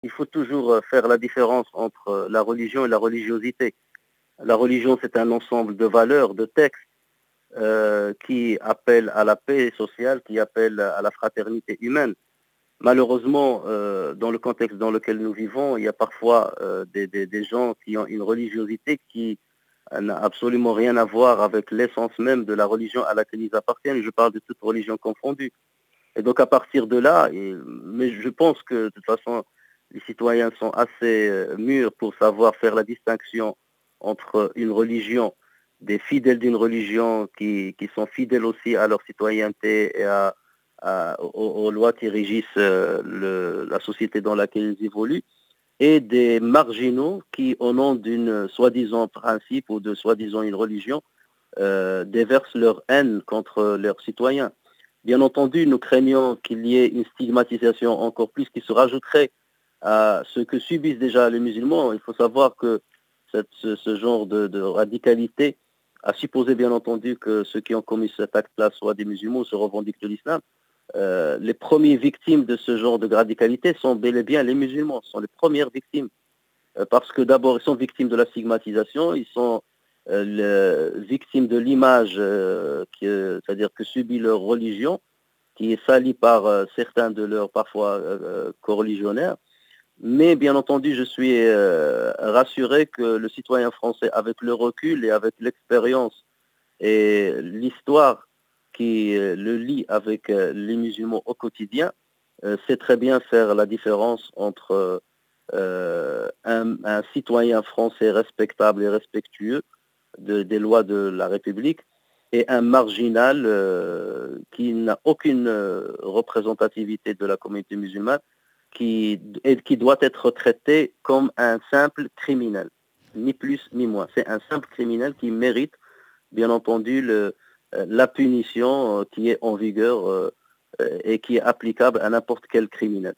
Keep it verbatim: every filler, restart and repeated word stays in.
Il faut toujours faire la différence entre la religion et la religiosité. La religion, c'est un ensemble de valeurs, de textes euh, qui appellent à la paix sociale, qui appellent à la fraternité humaine. Malheureusement, euh, dans le contexte dans lequel nous vivons, il y a parfois euh, des, des, des gens qui ont une religiosité qui n'a absolument rien à voir avec l'essence même de la religion à laquelle ils appartiennent. Je parle de toute religion confondue. Et donc à partir de là, et, mais je pense que de toute façon, les citoyens sont assez euh, mûrs pour savoir faire la distinction entre une religion, des fidèles d'une religion qui, qui sont fidèles aussi à leur citoyenneté et à, à, aux, aux lois qui régissent euh, le, la société dans laquelle ils évoluent, et des marginaux qui, au nom d'une soi-disant principe ou de soi-disant une religion, euh, déversent leur haine contre leurs citoyens. Bien entendu, nous craignons qu'il y ait une stigmatisation encore plus qui se rajouterait à ce que subissent déjà les musulmans. Il faut savoir que cette, ce, ce genre de, de radicalité a supposé bien entendu que ceux qui ont commis cet acte-là soient des musulmans, se revendiquent de l'islam. Euh, les premières victimes de ce genre de radicalité sont bel et bien les musulmans, sont les premières victimes. Euh, parce que d'abord, ils sont victimes de la stigmatisation, ils sont euh, le, victimes de l'image, euh, c'est-à-dire que subit leur religion, qui est salie par euh, certains de leurs parfois euh, coreligionnaires. Mais bien entendu, je suis euh, rassuré que le citoyen français, avec le recul et avec l'expérience et l'histoire qui euh, le lie avec euh, les musulmans au quotidien, euh, sait très bien faire la différence entre euh, un, un citoyen français respectable et respectueux de, des lois de la République et un marginal euh, qui n'a aucune euh, représentativité de la communauté musulmane, qui, et qui doit être traité comme un simple criminel, ni plus ni moins. C'est un simple criminel qui mérite, bien entendu, le, euh, la punition euh, qui est en vigueur euh, et qui est applicable à n'importe quel criminel.